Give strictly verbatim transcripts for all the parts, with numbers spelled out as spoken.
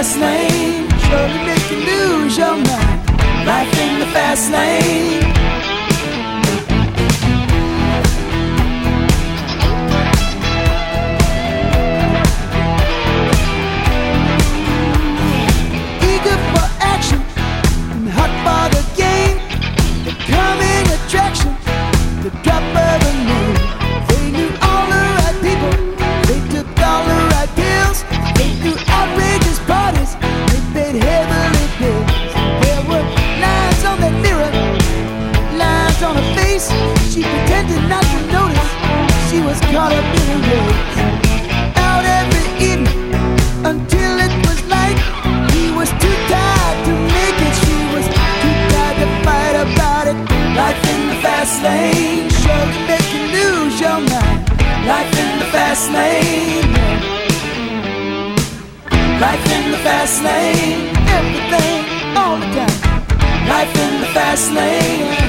fast lane, surely make you lose your mind. Life in the fast lane. Eager for action and hot for the game, the coming attraction, the drop of a name. They knew all the right people, they took all the right pills, they threw outrageous parties, they paid heavily bills. There were lines on that mirror, lines on her face. She pretended not to notice, she was caught up in a race. Out every evening until it was light. He was too tired to make it, she was too tired to fight about it. Life in the fast lane, surely make you lose your mind. Life in the fast lane. Life in the fast lane. Everything, all the time. Life in the fast lane.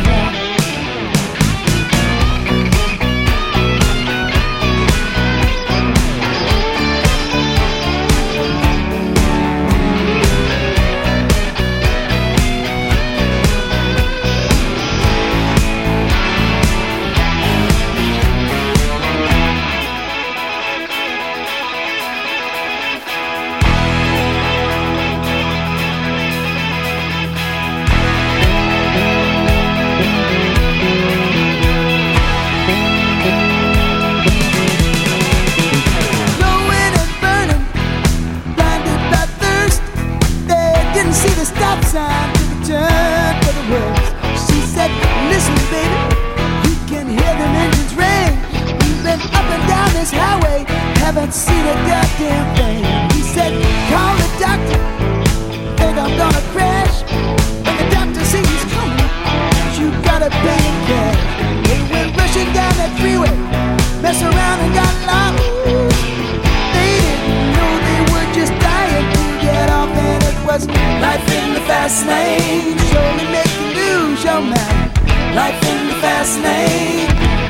Haven't seen a goddamn thing. He said, call the doctor, think I'm gonna crash. When the doctor sees he's coming, you gotta pay him cash. They went rushing down that freeway, mess around and got lost. They didn't know they were just dying to get off, and it was life in the fast lane. Surely make you lose your mind. Life in the fast lane.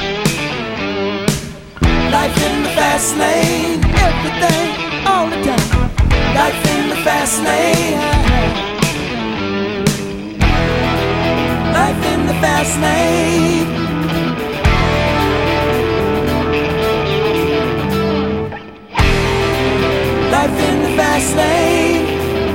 Life in the fast lane, everything, all the time. Life in the fast lane. Life in the fast lane. Life in the fast lane.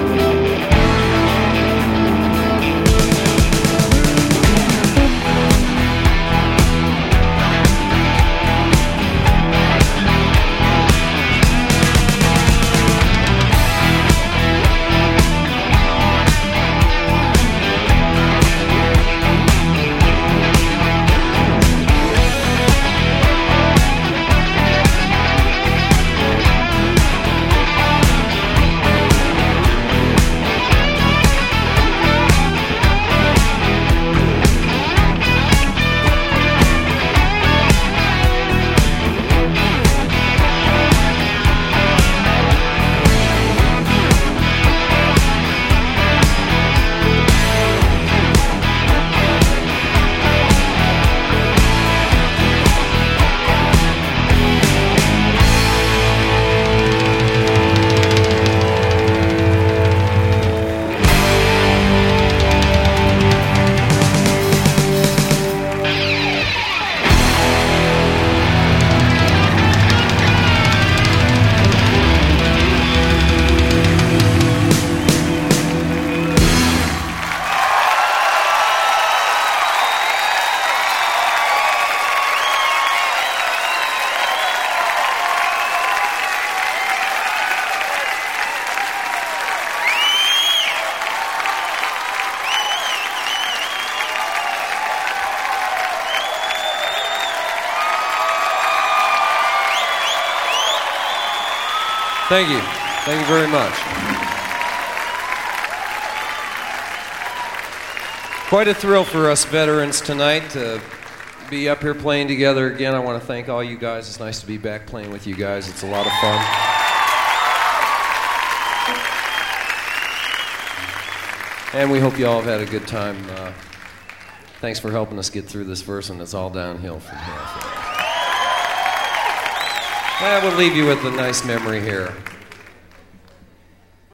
Thank you. Thank you very much. Quite a thrill for us veterans tonight to be up here playing together again. I want to thank all you guys. It's nice to be back playing with you guys. It's a lot of fun. And we hope you all have had a good time. Uh, thanks for helping us get through this verse, and it's all downhill from here. I will leave you with a nice memory here.